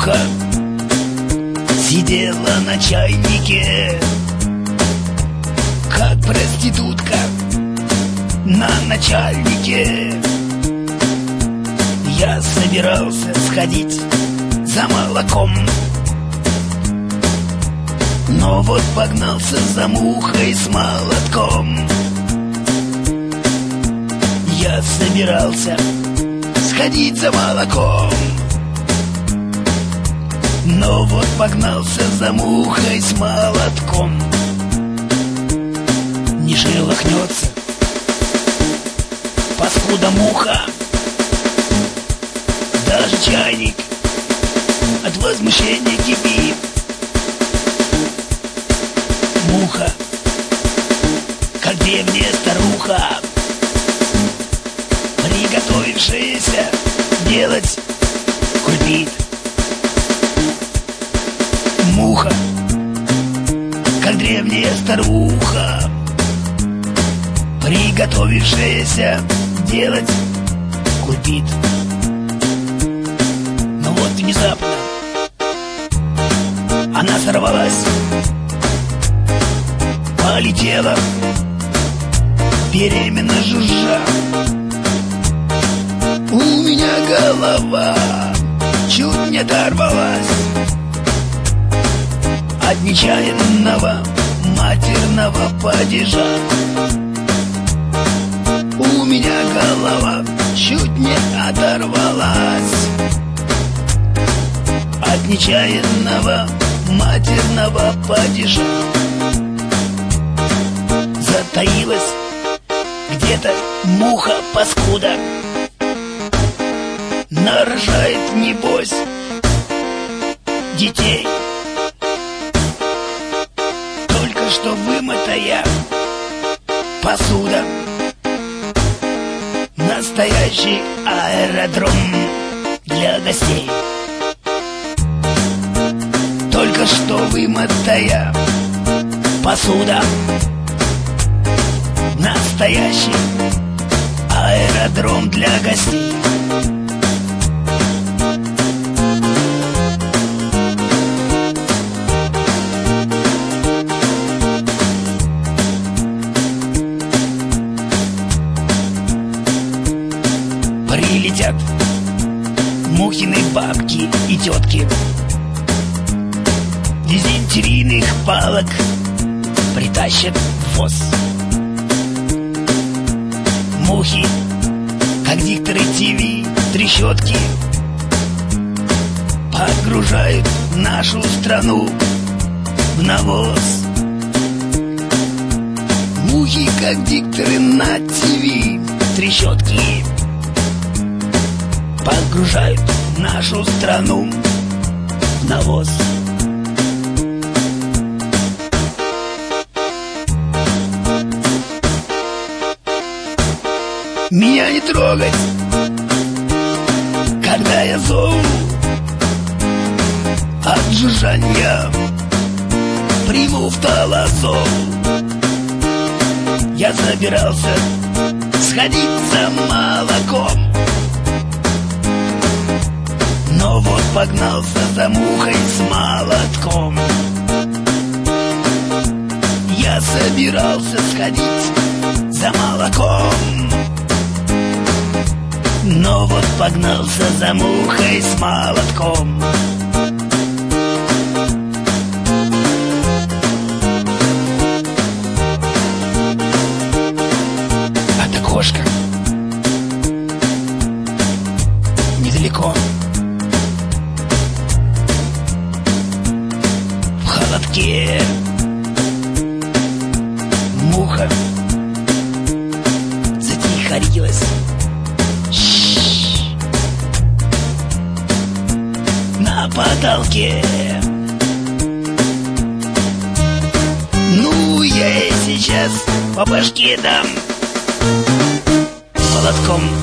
Муха сидела на чайнике, как проститутка на начальнике. Я собирался сходить за молоком, но вот погнался за мухой с молотком. Я собирался сходить за молоком, но вот погнался за мухой с молотком. Не шелохнется паскуда муха, даже чайник от возмущения кипит. Муха, как древняя старуха, приготовившаяся делать кульбит. Муха, как древняя старуха, приготовившаяся делать кульбит. Но вот внезапно она сорвалась, полетела, беременна жужжа. У меня голова чуть не оторвалась от нечаянного матерного падежа. У меня голова чуть не оторвалась от нечаянного матерного падежа. Затаилась где-то муха-паскуда, нарожает, небось, детей. Только что вымытая посуда, настоящий аэродром для гостей. Только что вымытая посуда, настоящий аэродром для гостей. Прилетят мухины бабки и тетки, дизентерийных палок притащат в ВОЗ. Мухи, как дикторы ТВ, трещотки, погружают нашу страну в навоз. Мухи, как дикторы на ТВ, трещотки, погружают нашу страну в навоз. Меня не трогать, когда я зову от жужжанья, приму в талазол. Я собирался сходить за молоком, но вот погнался за мухой с молотком. Я собирался сходить за молоком, но вот погнался за мухой с молотком. От окошка недалеко в холодке муха затихарилась. На потолке. Ну, я ей сейчас по башке дам молотком.